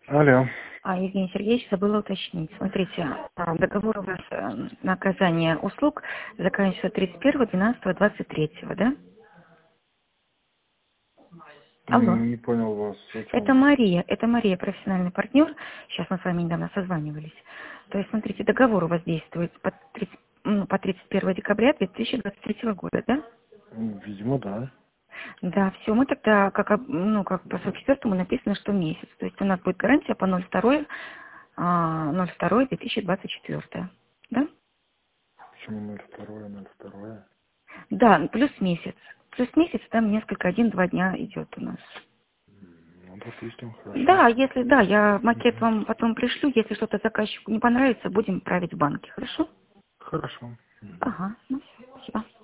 Алло. Евгений Сергеевич, забыла уточнить. Смотрите, договор у вас на оказание услуг заканчивается 31.12.23, да? Алло. Не понял вас, о Это чем. Мария, профессиональный партнер. Сейчас мы с вами недавно созванивались. То есть, смотрите, договор у вас действует по 31 декабря 2023 года, да? Видимо, да. Да, все, мы тогда, как по 44-му написано, что месяц. То есть у нас будет гарантия по 02-2024, да? Почему 02? Да, плюс месяц. Плюс месяц, там несколько, 1-2 дня идет у нас. Ну, допустим, хорошо. Да, если, да, я макет Мгм. вам потом пришлю, если что-то заказчику не понравится, будем править в банке, хорошо? Хорошо. Мгм. Ага, ну все, спасибо.